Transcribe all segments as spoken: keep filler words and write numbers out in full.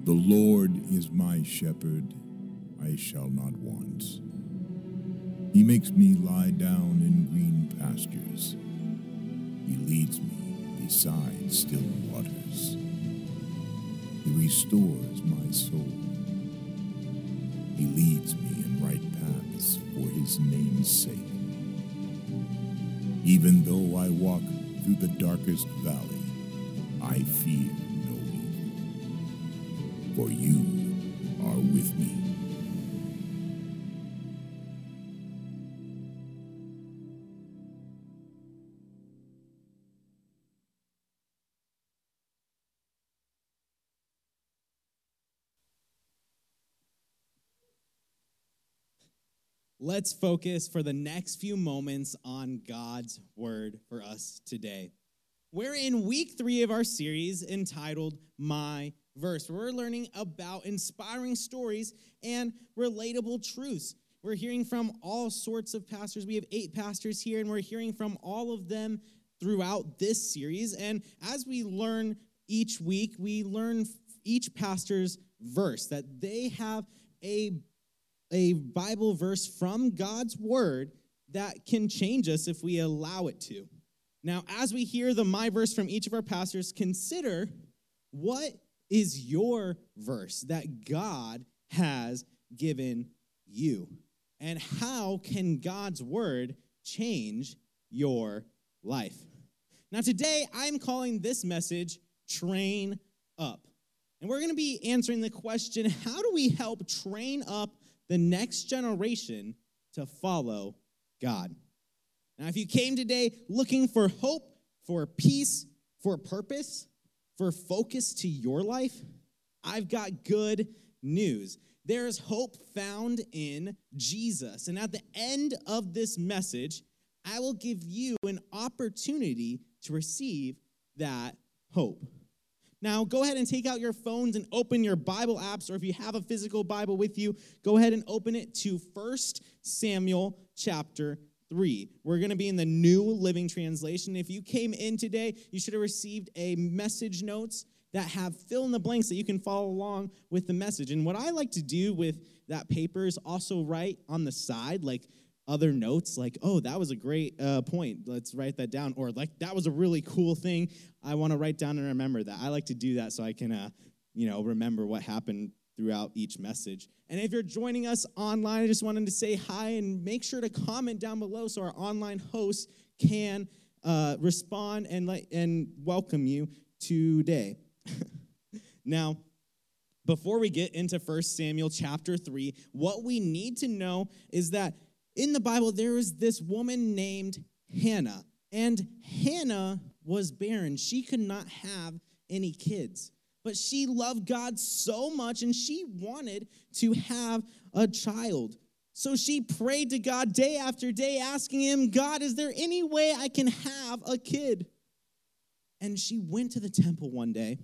The Lord is my shepherd, I shall not want. He makes me lie down in green pastures. He leads me beside still waters. He restores my soul. He leads me in right paths for his name's sake. Even though I walk through the darkest valley, I fear no evil, for you are with me. Let's focus for the next few moments on God's word for us today. We're in week three of our series entitled My Verse. We're learning about inspiring stories and relatable truths. We're hearing from all sorts of pastors. We have eight pastors here, and we're hearing from all of them throughout this series. And as we learn each week, we learn each pastor's verse, that they have a a Bible verse from God's word that can change us if we allow it to. Now, as we hear the My Verse from each of our pastors, consider what is your verse that God has given you, and how can God's word change your life? Now, today, I'm calling this message Train Up. And we're going to be answering the question, how do we help train up the next generation to follow God? Now, if you came today looking for hope, for peace, for purpose, for focus to your life, I've got good news. There is hope found in Jesus. And at the end of this message, I will give you an opportunity to receive that hope. Now, go ahead and take out your phones and open your Bible apps, or if you have a physical Bible with you, go ahead and open it to First Samuel chapter three. We're going to be in the New Living Translation. If you came in today, you should have received a message notes that have fill in the blanks that you can follow along with the message. And what I like to do with that paper is also write on the side, like, other notes, like, oh, that was a great uh, point. Let's write that down. Or, like, that was a really cool thing. I want to write down and remember that. I like to do that so I can, uh, you know, remember what happened throughout each message. And if you're joining us online, I just wanted to say hi and make sure to comment down below so our online hosts can uh, respond and, let, and welcome you today. Now, before we get into First Samuel chapter three, what we need to know is that in the Bible, there is this woman named Hannah, and Hannah was barren. She could not have any kids, but she loved God so much, and she wanted to have a child. So she prayed to God day after day, asking him, God, is there any way I can have a kid? And she went to the temple one day,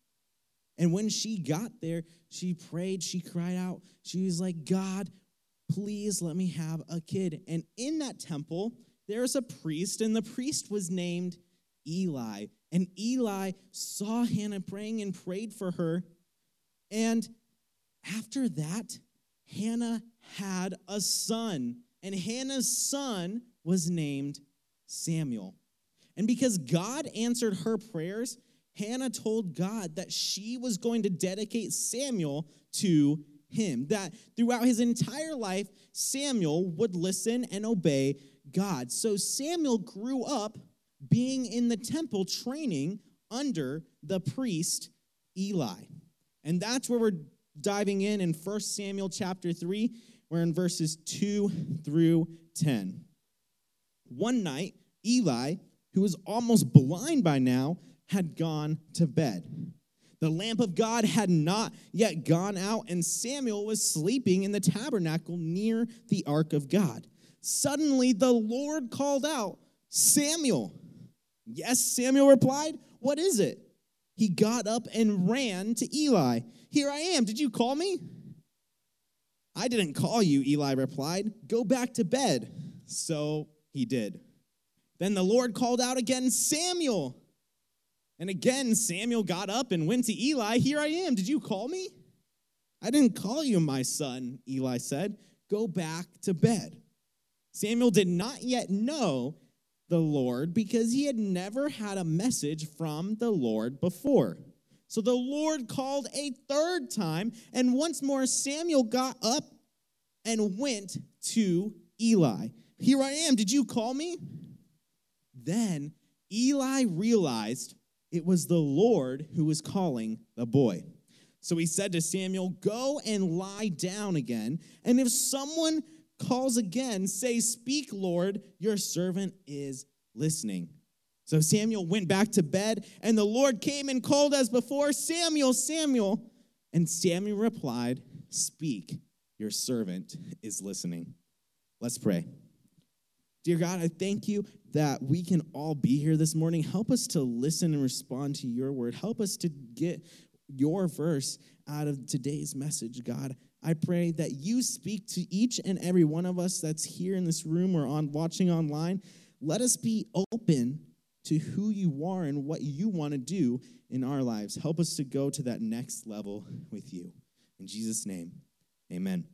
and when she got there, she prayed, she cried out. She was like, God, please let me have a kid. And in that temple, there's a priest, and the priest was named Eli. And Eli saw Hannah praying and prayed for her. And after that, Hannah had a son. And Hannah's son was named Samuel. And because God answered her prayers, Hannah told God that she was going to dedicate Samuel to him, that throughout his entire life, Samuel would listen and obey God. So Samuel grew up being in the temple training under the priest Eli. And that's where we're diving in in First Samuel chapter three. We're in verses two through ten. One night, Eli, who was almost blind by now, had gone to bed. The lamp of God had not yet gone out, and Samuel was sleeping in the tabernacle near the ark of God. Suddenly, the Lord called out, Samuel. Yes, Samuel replied, what is it? He got up and ran to Eli. Here I am. Did you call me? I didn't call you, Eli replied. Go back to bed. So he did. Then the Lord called out again, Samuel. And again, Samuel got up and went to Eli. Here I am. Did you call me? I didn't call you, my son, Eli said. Go back to bed. Samuel did not yet know the Lord because he had never had a message from the Lord before. So the Lord called a third time, and once more Samuel got up and went to Eli. Here I am. Did you call me? Then Eli realized it was the Lord who was calling the boy. So he said to Samuel, go and lie down again, and if someone calls again, say, speak, Lord, your servant is listening. So Samuel went back to bed, and the Lord came and called as before, Samuel, Samuel. And Samuel replied, speak, your servant is listening. Let's pray. Dear God, I thank you that we can all be here this morning. Help us to listen and respond to your word. Help us to get your verse out of today's message, God. I pray that you speak to each and every one of us that's here in this room or on watching online. Let us be open to who you are and what you want to do in our lives. Help us to go to that next level with you. In Jesus' name, amen.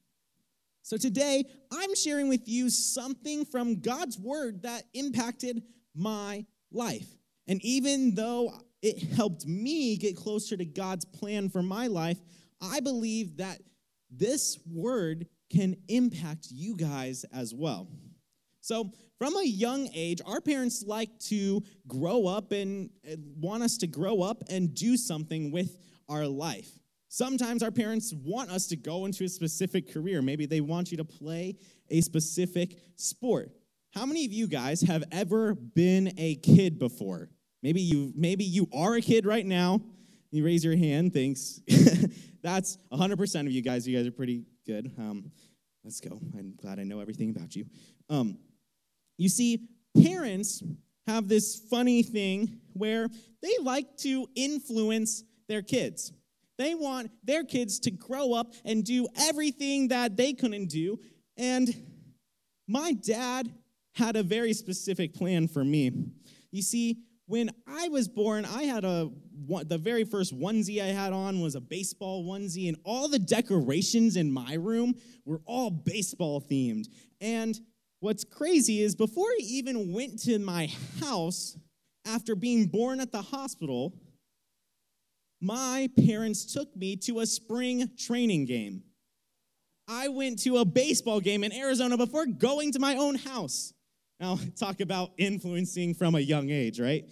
So today, I'm sharing with you something from God's word that impacted my life. And even though it helped me get closer to God's plan for my life, I believe that this word can impact you guys as well. So from a young age, our parents like to grow up and want us to grow up and do something with our life. Sometimes our parents want us to go into a specific career. Maybe they want you to play a specific sport. How many of you guys have ever been a kid before? Maybe you maybe you are a kid right now. You raise your hand, thanks. That's one hundred percent of you guys. You guys are pretty good. Um, let's go. I'm glad I know everything about you. Um, you see, parents have this funny thing where they like to influence their kids. They want their kids to grow up and do everything that they couldn't do. And my dad had a very specific plan for me. You see, when I was born, I had a the very first onesie I had on was a baseball onesie, and all the decorations in my room were all baseball themed. And what's crazy is before I even went to my house after being born at the hospital, my parents took me to a spring training game. I went to a baseball game in Arizona before going to my own house. Now, talk about influencing from a young age, right?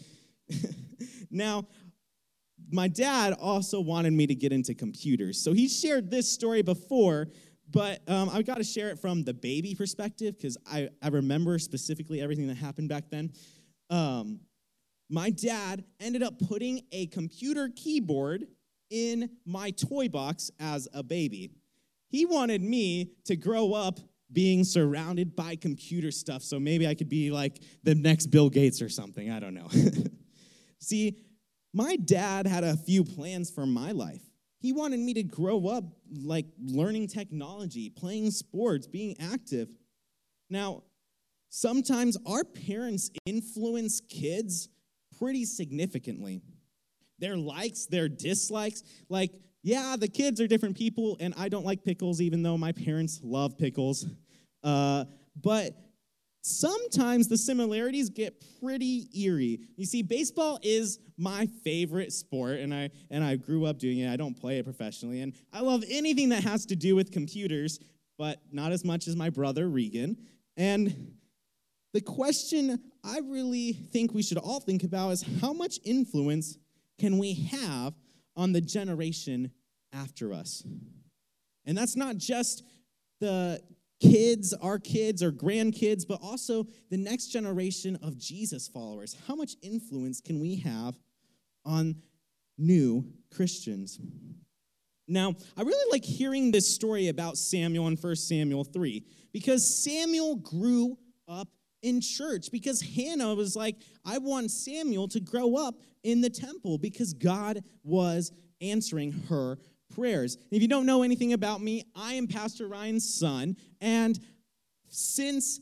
Now, my dad also wanted me to get into computers. So he shared this story before, but um, I've got to share it from the baby perspective because I, I remember specifically everything that happened back then. Um, my dad ended up putting a computer keyboard in my toy box as a baby. He wanted me to grow up being surrounded by computer stuff, so maybe I could be like the next Bill Gates or something. I don't know. See, my dad had a few plans for my life. He wanted me to grow up like learning technology, playing sports, being active. Now, sometimes our parents influence kids pretty significantly. Their likes, their dislikes, like, yeah, the kids are different people, and I don't like pickles, even though my parents love pickles. Uh, but sometimes the similarities get pretty eerie. You see, baseball is my favorite sport, and I and I grew up doing it. I don't play it professionally, and I love anything that has to do with computers, but not as much as my brother, Regan. And the question I really think we should all think about is how much influence can we have on the generation after us? And that's not just the kids, our kids or grandkids, but also the next generation of Jesus followers. How much influence can we have on new Christians? Now, I really like hearing this story about Samuel in First Samuel three because Samuel grew up in church because Hannah was like, I want Samuel to grow up in the temple because God was answering her prayers. If you don't know anything about me, I am Pastor Ryan's son, and since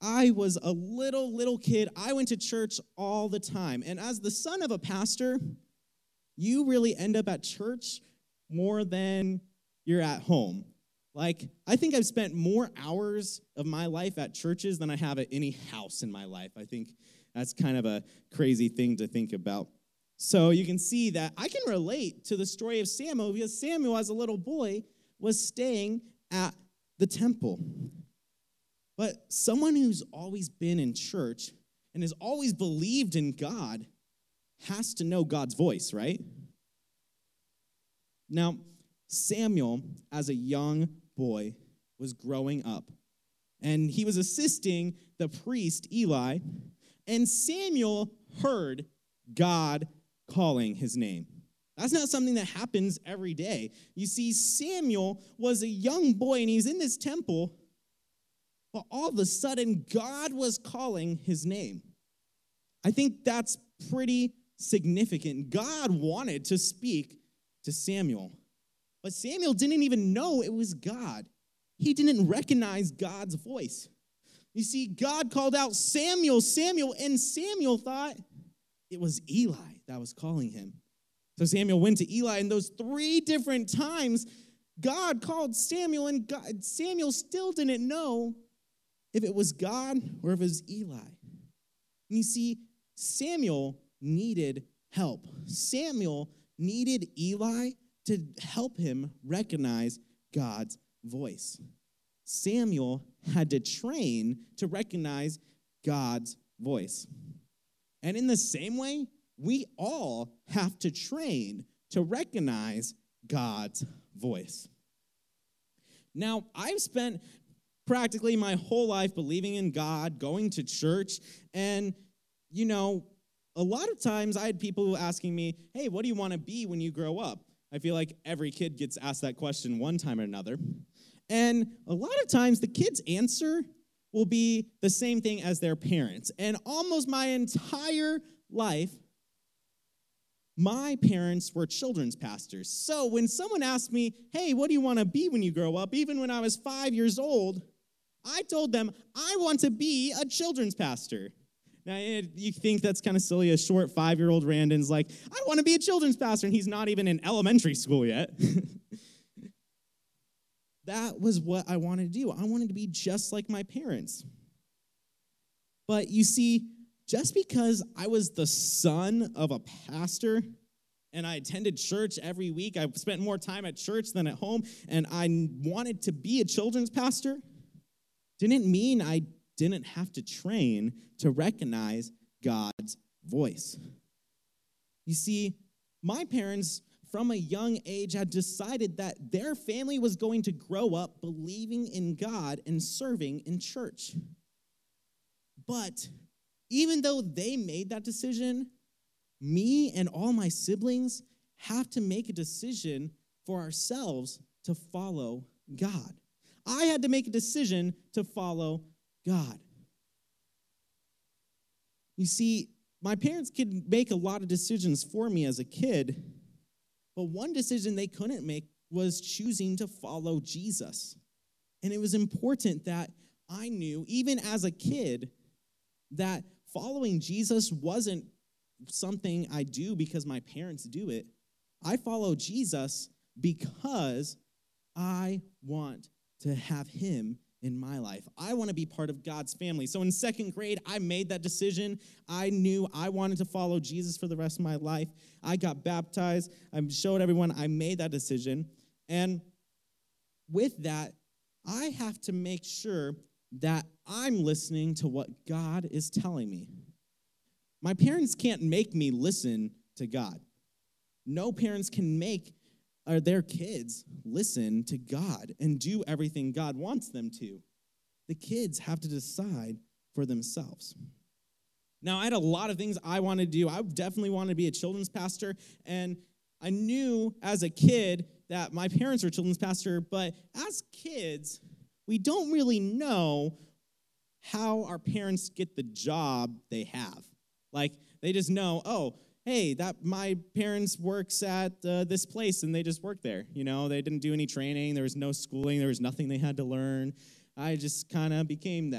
I was a little, little kid, I went to church all the time. And as the son of a pastor, you really end up at church more than you're at home. Like, I think I've spent more hours of my life at churches than I have at any house in my life. I think that's kind of a crazy thing to think about. So you can see that I can relate to the story of Samuel because Samuel, as a little boy, was staying at the temple. But someone who's always been in church and has always believed in God has to know God's voice, right? Now, Samuel, as a young boy, was growing up, and he was assisting the priest Eli, and Samuel heard God calling his name. That's not something that happens every day. You see, Samuel was a young boy, and he's in this temple, but all of a sudden, God was calling his name. I think that's pretty significant. God wanted to speak to Samuel, but Samuel didn't even know it was God. He didn't recognize God's voice. You see, God called out, Samuel, Samuel, and Samuel thought it was Eli that was calling him. So Samuel went to Eli, and those three different times, God called Samuel, and God, Samuel still didn't know if it was God or if it was Eli. And you see, Samuel needed help. Samuel needed Eli to help him recognize God's voice. Samuel had to train to recognize God's voice. And in the same way, we all have to train to recognize God's voice. Now, I've spent practically my whole life believing in God, going to church, and, you know, a lot of times I had people asking me, hey, what do you want to be when you grow up? I feel like every kid gets asked that question one time or another. And a lot of times the kid's answer will be the same thing as their parents. And almost my entire life, my parents were children's pastors. So when someone asked me, hey, what do you want to be when you grow up? Even when I was five years old, I told them, I want to be a children's pastor. Now, you think that's kind of silly. A short five-year-old Randon's like, I want to be a children's pastor, and he's not even in elementary school yet. That was what I wanted to do. I wanted to be just like my parents. But you see, just because I was the son of a pastor and I attended church every week, I spent more time at church than at home, and I wanted to be a children's pastor, didn't mean I didn't have to train to recognize God's voice. You see, my parents, from a young age, had decided that their family was going to grow up believing in God and serving in church. But even though they made that decision, me and all my siblings have to make a decision for ourselves to follow God. I had to make a decision to follow God. You see, my parents could make a lot of decisions for me as a kid, but one decision they couldn't make was choosing to follow Jesus. And it was important that I knew, even as a kid, that following Jesus wasn't something I do because my parents do it. I follow Jesus because I want to have him in my life. I want to be part of God's family. So in second grade, I made that decision. I knew I wanted to follow Jesus for the rest of my life. I got baptized. I showed everyone I made that decision. And with that, I have to make sure that I'm listening to what God is telling me. My parents can't make me listen to God. No parents can make or their kids listen to God and do everything God wants them to. The kids have to decide for themselves. Now, I had a lot of things I wanted to do. I definitely wanted to be a children's pastor, and I knew as a kid that my parents were children's pastor, but as kids, we don't really know how our parents get the job they have. Like, they just know, oh, hey, that my parents works at uh, this place, and they just work there. You know, they didn't do any training. There was no schooling. There was nothing they had to learn. I just kind of became that.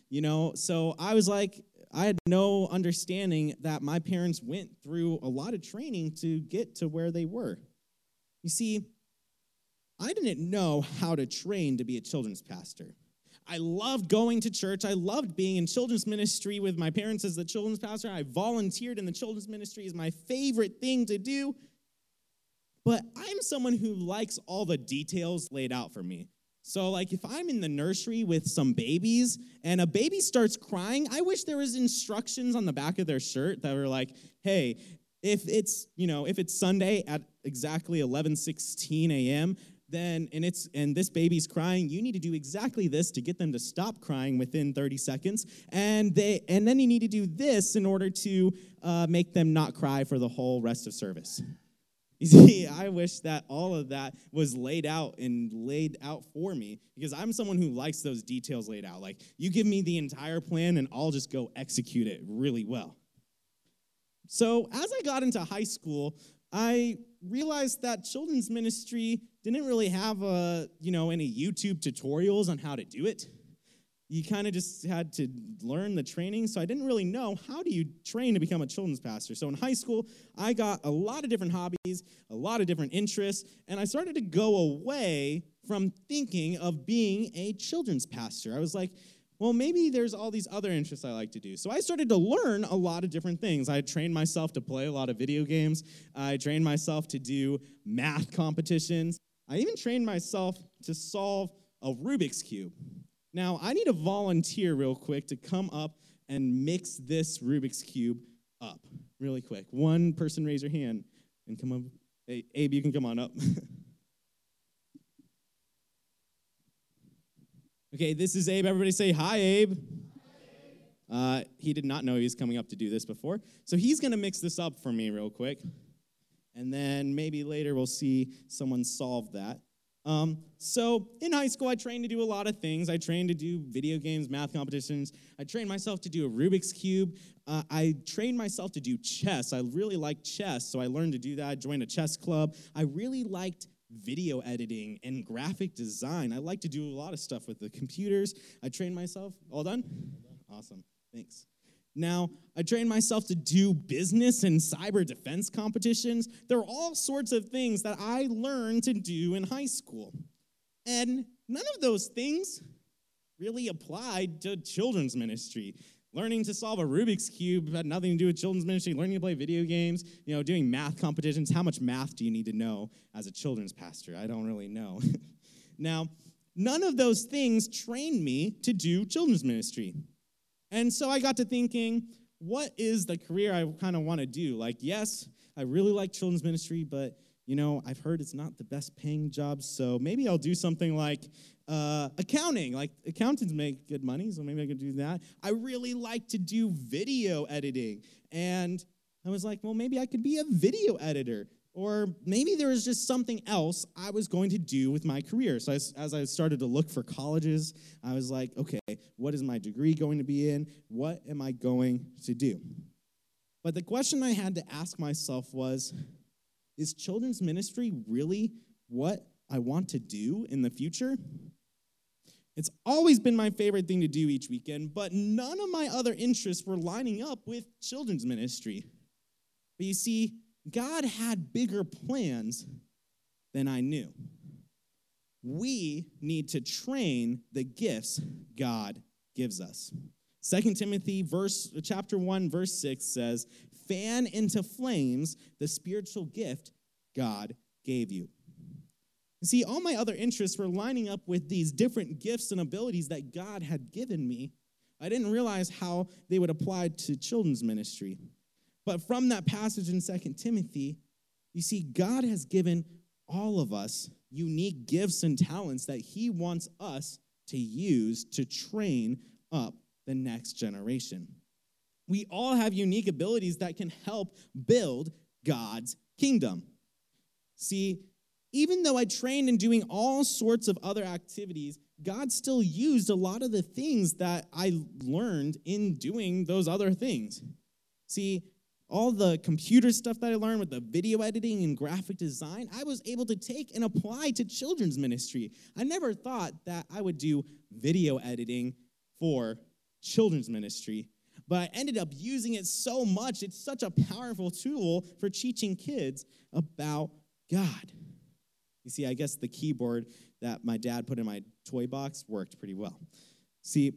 you know? So I was like, I had no understanding that my parents went through a lot of training to get to where they were. You see, I didn't know how to train to be a children's pastor. I loved going to church. I loved being in children's ministry with my parents as the children's pastor. I volunteered in the children's ministry as my favorite thing to do. But I'm someone who likes all the details laid out for me. So, like, if I'm in the nursery with some babies and a baby starts crying, I wish there was instructions on the back of their shirt that were like, hey, if it's, you know, if it's Sunday at exactly eleven sixteen a.m., then, and it's, and this baby's crying, you need to do exactly this to get them to stop crying within thirty seconds, and they, and then you need to do this in order to uh, make them not cry for the whole rest of service. You see, I wish that all of that was laid out and laid out for me, because I'm someone who likes those details laid out. Like, you give me the entire plan, and I'll just go execute it really well. So as I got into high school, I realized that children's ministry didn't really have, a, you know, any YouTube tutorials on how to do it. You kind of just had to learn the training, so I didn't really know how do you train to become a children's pastor. So in high school, I got a lot of different hobbies, a lot of different interests, and I started to go away from thinking of being a children's pastor. I was like, well, maybe there's all these other interests I like to do. So I started to learn a lot of different things. I trained myself to play a lot of video games. I trained myself to do math competitions. I even trained myself to solve a Rubik's Cube. Now, I need a volunteer real quick to come up and mix this Rubik's Cube up really quick. One person raise your hand and come up. Hey, Abe, you can come on up. Okay, this is Abe. Everybody say hi, Abe. Uh, he did not know he was coming up to do this before. So he's going to mix this up for me real quick. And then maybe later we'll see someone solve that. Um, so in high school, I trained to do a lot of things. I trained to do video games, math competitions. I trained myself to do a Rubik's Cube. Uh, I trained myself to do chess. I really liked chess, so I learned to do that. I joined a chess club. I really liked video editing and graphic design. I like to do a lot of stuff with the computers. I trained myself. All done? Awesome. Thanks. Now, I trained myself to do business and cyber defense competitions. There are all sorts of things that I learned to do in high school. And none of those things really applied to children's ministry. Learning to solve a Rubik's Cube had nothing to do with children's ministry. Learning to play video games, you know, doing math competitions. How much math do you need to know as a children's pastor? I don't really know. Now, none of those things trained me to do children's ministry. And so I got to thinking, what is the career I kind of want to do? Like, yes, I really like children's ministry, but, you know, I've heard it's not the best paying job, so maybe I'll do something like uh, accounting. Like, accountants make good money, so maybe I could do that. I really like to do video editing, and I was like, well, maybe I could be a video editor. Or maybe there was just something else I was going to do with my career. So as, as I started to look for colleges, I was like, okay, what is my degree going to be in? What am I going to do? But the question I had to ask myself was, is children's ministry really what I want to do in the future? It's always been my favorite thing to do each weekend, but none of my other interests were lining up with children's ministry. But you see, God had bigger plans than I knew. We need to train the gifts God gives us. Second Timothy verse, chapter one, verse six says, fan into flames the spiritual gift God gave you. You see, all my other interests were lining up with these different gifts and abilities that God had given me. I didn't realize how they would apply to children's ministry. But from that passage in Second Timothy, you see, God has given all of us unique gifts and talents that he wants us to use to train up the next generation. We all have unique abilities that can help build God's kingdom. See, even though I trained in doing all sorts of other activities, God still used a lot of the things that I learned in doing those other things. See, all the computer stuff that I learned with the video editing and graphic design, I was able to take and apply to children's ministry. I never thought that I would do video editing for children's ministry, but I ended up using it so much. It's such a powerful tool for teaching kids about God. You see, I guess the keyboard that my dad put in my toy box worked pretty well. See,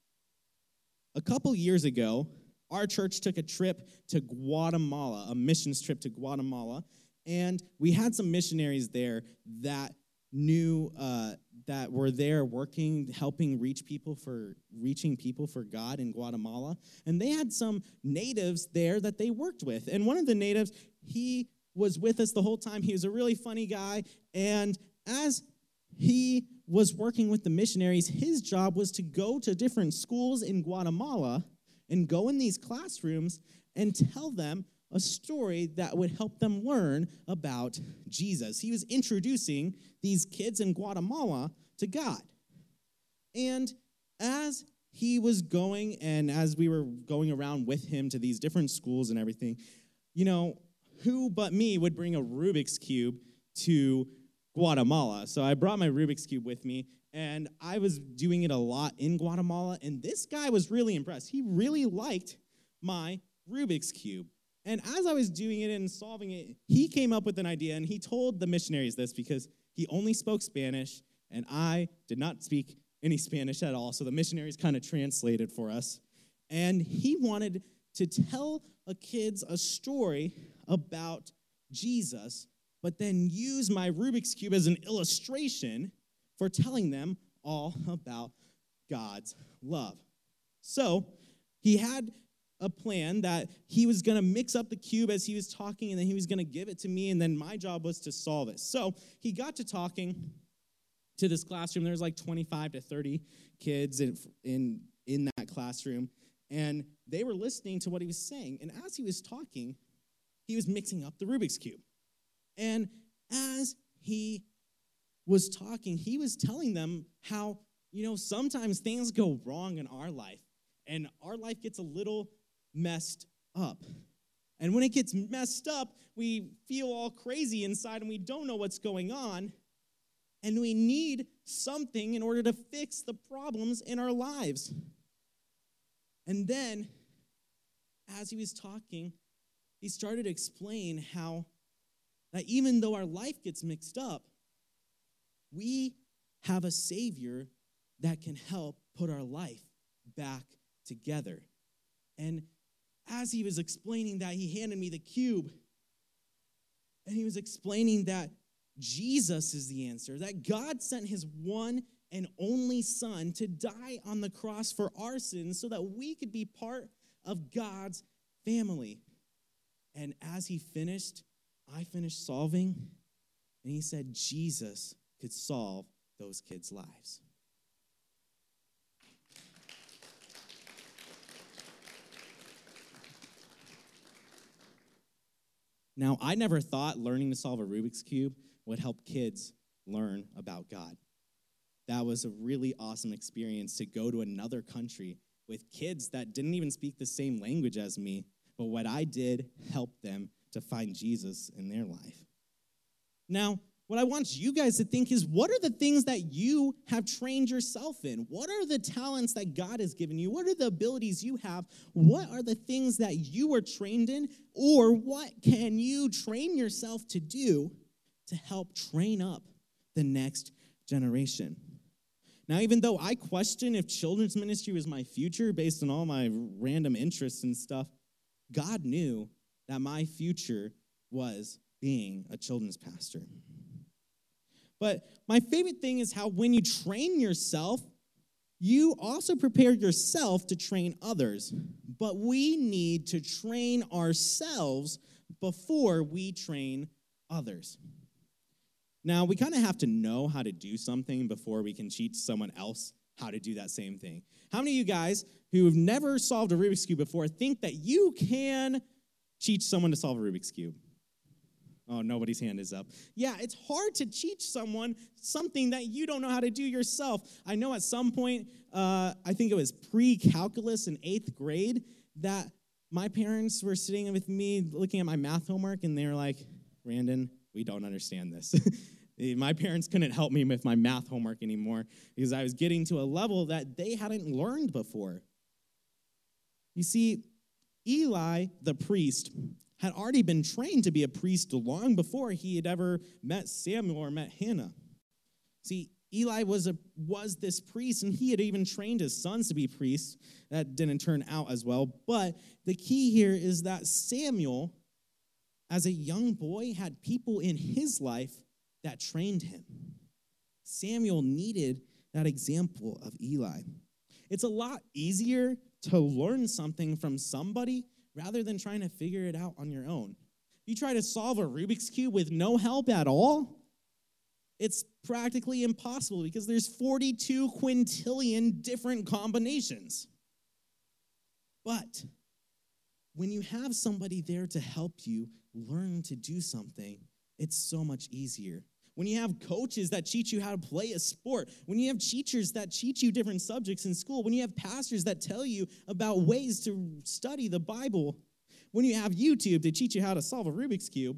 a couple years ago, our church took a trip to Guatemala, a missions trip to Guatemala, and we had some missionaries there that knew, uh, that were there working, helping reach people for, reaching people for God in Guatemala, and they had some natives there that they worked with, and one of the natives, he was with us the whole time. He was a really funny guy, and as he was working with the missionaries, his job was to go to different schools in Guatemala and go in these classrooms and tell them a story that would help them learn about Jesus. He was introducing these kids in Guatemala to God. And as he was going and as we were going around with him to these different schools and everything, you know, who but me would bring a Rubik's Cube to Guatemala? So I brought my Rubik's Cube with me, and I was doing it a lot in Guatemala, and this guy was really impressed. He really liked my Rubik's Cube. And as I was doing it and solving it, he came up with an idea, and he told the missionaries this because he only spoke Spanish, and I did not speak any Spanish at all, so the missionaries kind of translated for us. And he wanted to tell a kids a story about Jesus, but then use my Rubik's Cube as an illustration for telling them all about God's love. So he had a plan that he was going to mix up the cube as he was talking, and then he was going to give it to me, and then my job was to solve it. So he got to talking to this classroom. There was like twenty-five to thirty kids in, in, in that classroom, and they were listening to what he was saying. And as he was talking, he was mixing up the Rubik's Cube. And as he was talking, he was telling them how, you know, sometimes things go wrong in our life, and our life gets a little messed up. And when it gets messed up, we feel all crazy inside, and we don't know what's going on, and we need something in order to fix the problems in our lives. And then, as he was talking, he started to explain how that even though our life gets mixed up, we have a Savior that can help put our life back together. And as he was explaining that, he handed me the cube, and he was explaining that Jesus is the answer, that God sent his one and only Son to die on the cross for our sins so that we could be part of God's family. And as he finished, I finished solving, and he said Jesus could solve those kids' lives. Now, I never thought learning to solve a Rubik's Cube would help kids learn about God. That was a really awesome experience to go to another country with kids that didn't even speak the same language as me, but what I did helped them to find Jesus in their life. Now, what I want you guys to think is, what are the things that you have trained yourself in? What are the talents that God has given you? What are the abilities you have? What are the things that you were trained in? Or what can you train yourself to do to help train up the next generation? Now, even though I question if children's ministry was my future based on all my random interests and stuff, God knew that my future was being a children's pastor. But my favorite thing is how when you train yourself, you also prepare yourself to train others. But we need to train ourselves before we train others. Now, we kind of have to know how to do something before we can teach someone else how to do that same thing. How many of you guys who have never solved a Rubik's Cube before think that you can teach someone to solve a Rubik's Cube? Oh, nobody's hand is up. Yeah, it's hard to teach someone something that you don't know how to do yourself. I know at some point, uh, I think it was pre-calculus in eighth grade, that my parents were sitting with me looking at my math homework, and they were like, Randon, we don't understand this. My parents couldn't help me with my math homework anymore because I was getting to a level that they hadn't learned before. You see, Eli, the priest, had already been trained to be a priest long before he had ever met Samuel or met Hannah. See, Eli was a was this priest, and he had even trained his sons to be priests. That didn't turn out as well. But the key here is that Samuel, as a young boy, had people in his life that trained him. Samuel needed that example of Eli. It's a lot easier to learn something from somebody rather than trying to figure it out on your own. If you try to solve a Rubik's Cube with no help at all, it's practically impossible because there's forty-two quintillion different combinations. But when you have somebody there to help you learn to do something, it's so much easier. When you have coaches that teach you how to play a sport, when you have teachers that teach you different subjects in school, when you have pastors that tell you about ways to study the Bible, when you have YouTube to teach you how to solve a Rubik's Cube,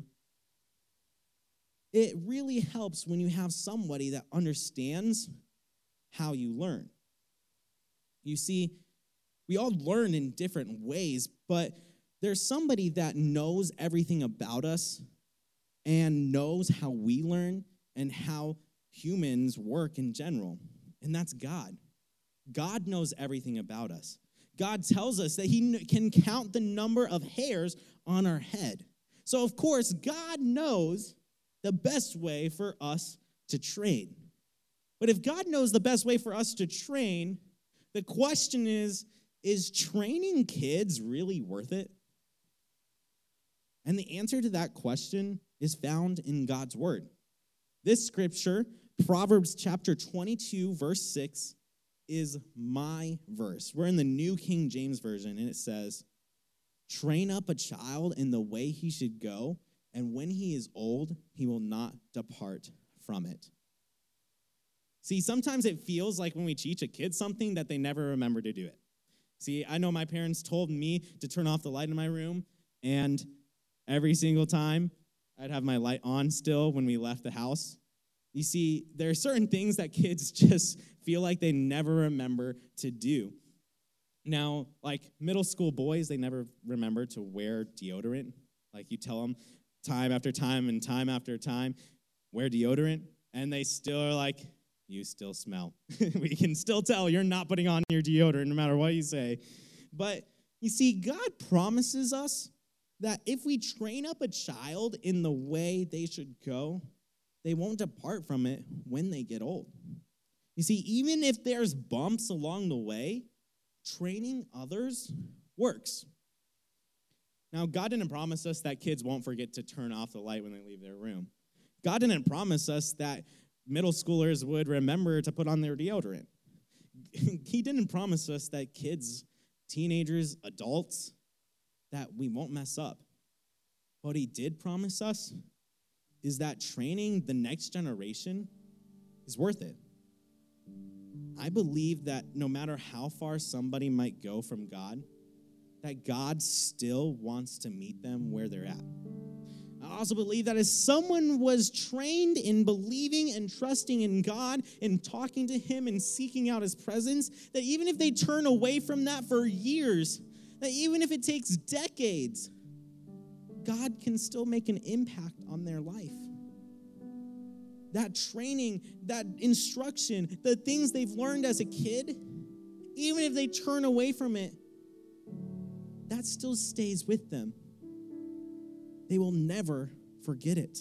it really helps when you have somebody that understands how you learn. You see, we all learn in different ways, but there's somebody that knows everything about us and knows how we learn and how humans work in general, and that's God. God knows everything about us. God tells us that he can count the number of hairs on our head. So, of course, God knows the best way for us to train. But if God knows the best way for us to train, the question is, is training kids really worth it? And the answer to that question is found in God's word. This scripture, Proverbs chapter twenty-two, verse six, is my verse. We're in the New King James Version, and it says, "Train up a child in the way he should go, and when he is old, he will not depart from it." See, sometimes it feels like when we teach a kid something that they never remember to do it. See, I know my parents told me to turn off the light in my room, and every single time I'd have my light on still when we left the house. You see, there are certain things that kids just feel like they never remember to do. Now, like middle school boys, they never remember to wear deodorant. Like you tell them time after time and time after time, wear deodorant, and they still are like, you still smell. We can still tell you're not putting on your deodorant no matter what you say. But you see, God promises us that if we train up a child in the way they should go, they won't depart from it when they get old. You see, even if there's bumps along the way, training others works. Now, God didn't promise us that kids won't forget to turn off the light when they leave their room. God didn't promise us that middle schoolers would remember to put on their deodorant. He didn't promise us that kids, teenagers, adults, that we won't mess up. What he did promise us is that training the next generation is worth it. I believe that no matter how far somebody might go from God, that God still wants to meet them where they're at. I also believe that as someone was trained in believing and trusting in God and talking to him and seeking out his presence, that even if they turn away from that for years, that even if it takes decades, God can still make an impact on their life. That training, that instruction, the things they've learned as a kid, even if they turn away from it, that still stays with them. They will never forget it.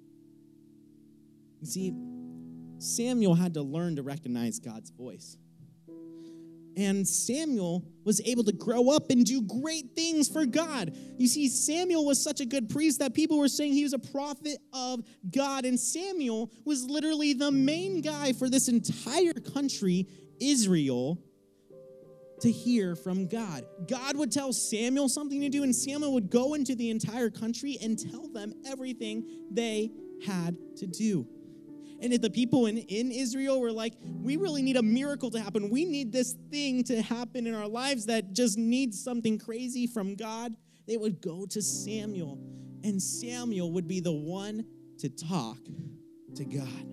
You see, Samuel had to learn to recognize God's voice. And Samuel was able to grow up and do great things for God. You see, Samuel was such a good priest that people were saying he was a prophet of God. And Samuel was literally the main guy for this entire country, Israel, to hear from God. God would tell Samuel something to do, and Samuel would go into the entire country and tell them everything they had to do. And if the people in, in Israel were like, we really need a miracle to happen, we need this thing to happen in our lives that just needs something crazy from God, they would go to Samuel, and Samuel would be the one to talk to God.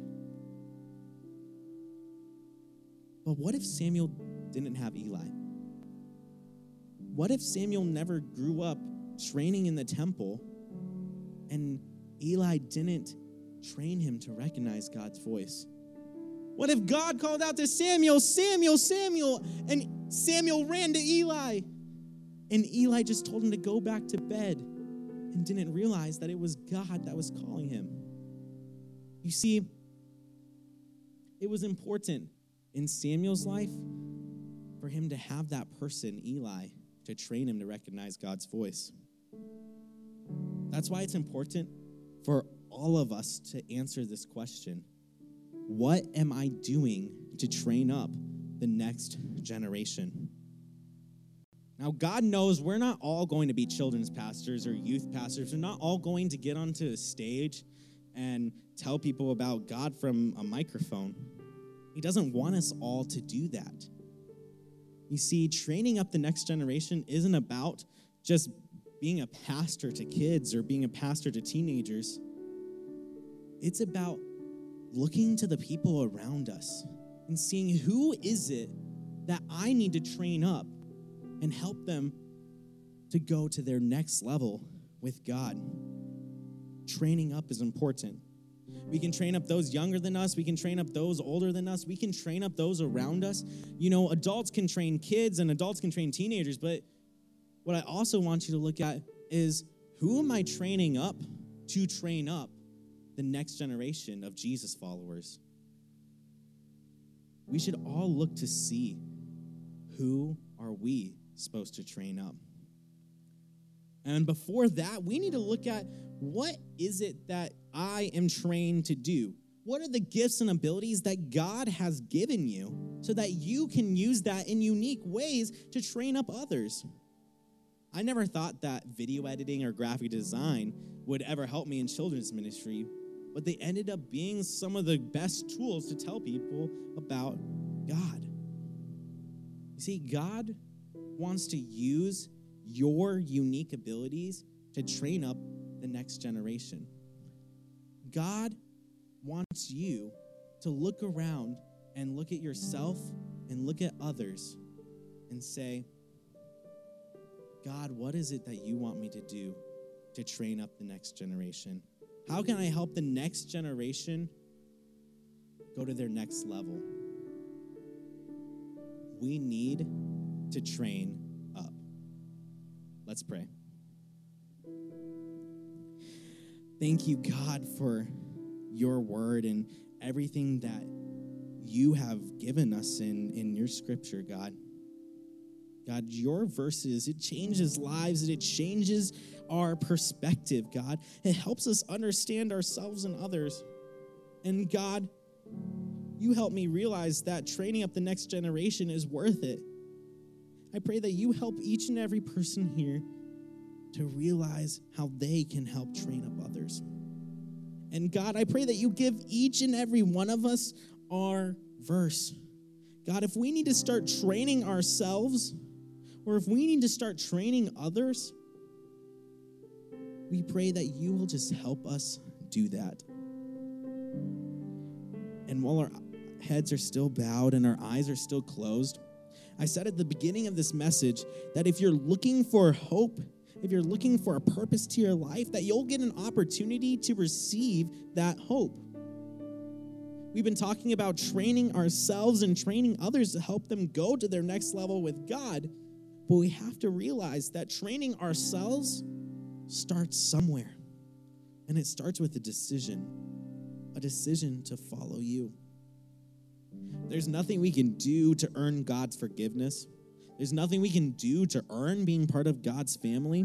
But what if Samuel didn't have Eli? what if Samuel never grew up training in the temple and Eli didn't train him to recognize God's voice? What if God called out to Samuel, Samuel, Samuel, and Samuel ran to Eli, and Eli just told him to go back to bed and didn't realize that it was God that was calling him? You see, it was important in Samuel's life for him to have that person, Eli, to train him to recognize God's voice. That's why it's important for all of us to answer this question. What am I doing to train up the next generation? Now, God knows we're not all going to be children's pastors or youth pastors. We're not all going to get onto a stage and tell people about God from a microphone. He doesn't want us all to do that. You see, training up the next generation isn't about just being a pastor to kids or being a pastor to teenagers. It's about looking to the people around us and seeing who is it that I need to train up and help them to go to their next level with God. Training up is important. We can train up those younger than us. We can train up those older than us. We can train up those around us. You know, adults can train kids and adults can train teenagers, but what I also want you to look at is, who am I training up to train up the next generation of Jesus followers? We should all look to see, who are we supposed to train up? And before that, we need to look at, what is it that I am trained to do? What are the gifts and abilities that God has given you so that you can use that in unique ways to train up others? I never thought that video editing or graphic design would ever help me in children's ministry, but they ended up being some of the best tools to tell people about God. You see, God wants to use your unique abilities to train up the next generation. God wants you to look around and look at yourself and look at others and say, God, what is it that you want me to do to train up the next generation? How can I help the next generation go to their next level? We need to train up. Let's pray. Thank you, God, for your word and everything that you have given us in, in your scripture, God. God, your verses, it changes lives and it changes our perspective, God. It helps us understand ourselves and others. And God, you help me realize that training up the next generation is worth it. I pray that you help each and every person here to realize how they can help train up others. And God, I pray that you give each and every one of us our verse. God, if we need to start training ourselves, or if we need to start training others, we pray that you will just help us do that. And while our heads are still bowed and our eyes are still closed, I said at the beginning of this message that if you're looking for hope, if you're looking for a purpose to your life, that you'll get an opportunity to receive that hope. We've been talking about training ourselves and training others to help them go to their next level with God, but we have to realize that training ourselves starts somewhere, and it starts with a decision, a decision to follow you. There's nothing we can do to earn God's forgiveness. There's nothing we can do to earn being part of God's family.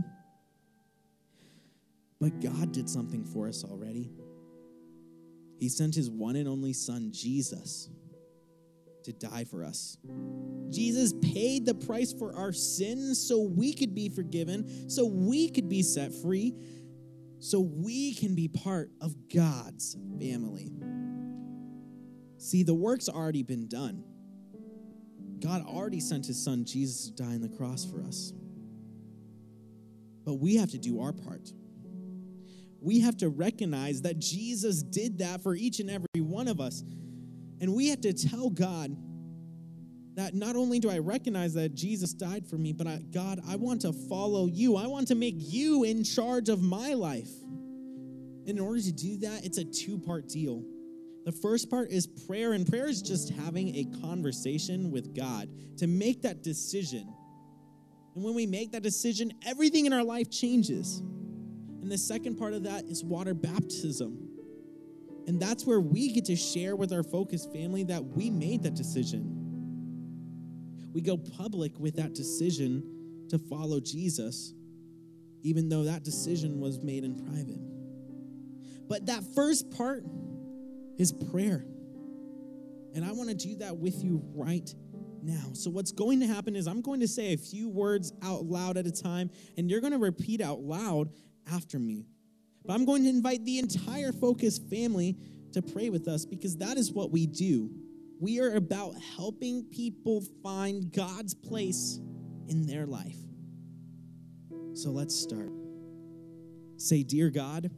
But God did something for us already. He sent his one and only son, Jesus, to die for us. Jesus paid the price for our sins so we could be forgiven, so we could be set free, so we can be part of God's family. See, the work's already been done. God already sent his son, Jesus, to die on the cross for us. But we have to do our part. We have to recognize that Jesus did that for each and every one of us. And we have to tell God, That not only do I recognize that Jesus died for me, but I, God, I want to follow you. I want to make you in charge of my life. In order to do that, it's a two-part deal. The first part is prayer, and prayer is just having a conversation with God to make that decision. And when we make that decision, everything in our life changes. And the second part of that is water baptism. And that's where we get to share with our Focus family that we made that decision. We go public with that decision to follow Jesus, even though that decision was made in private. But that first part is prayer. And I want to do that with you right now. So what's going to happen is I'm going to say a few words out loud at a time, and you're going to repeat out loud after me. But I'm going to invite the entire Focus family to pray with us, because that is what we do. We are about helping people find God's place in their life. So let's start. Say, "Dear God,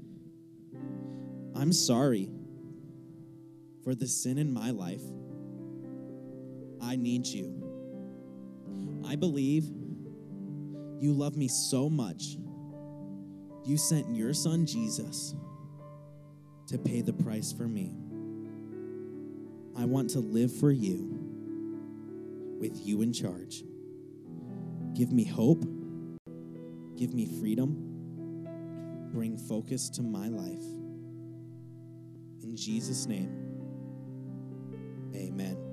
I'm sorry for the sin in my life. I need you. I believe you love me so much. You sent your son, Jesus, to pay the price for me. I want to live for you, with you in charge. Give me hope. Give me freedom. Bring focus to my life. In Jesus' name, amen."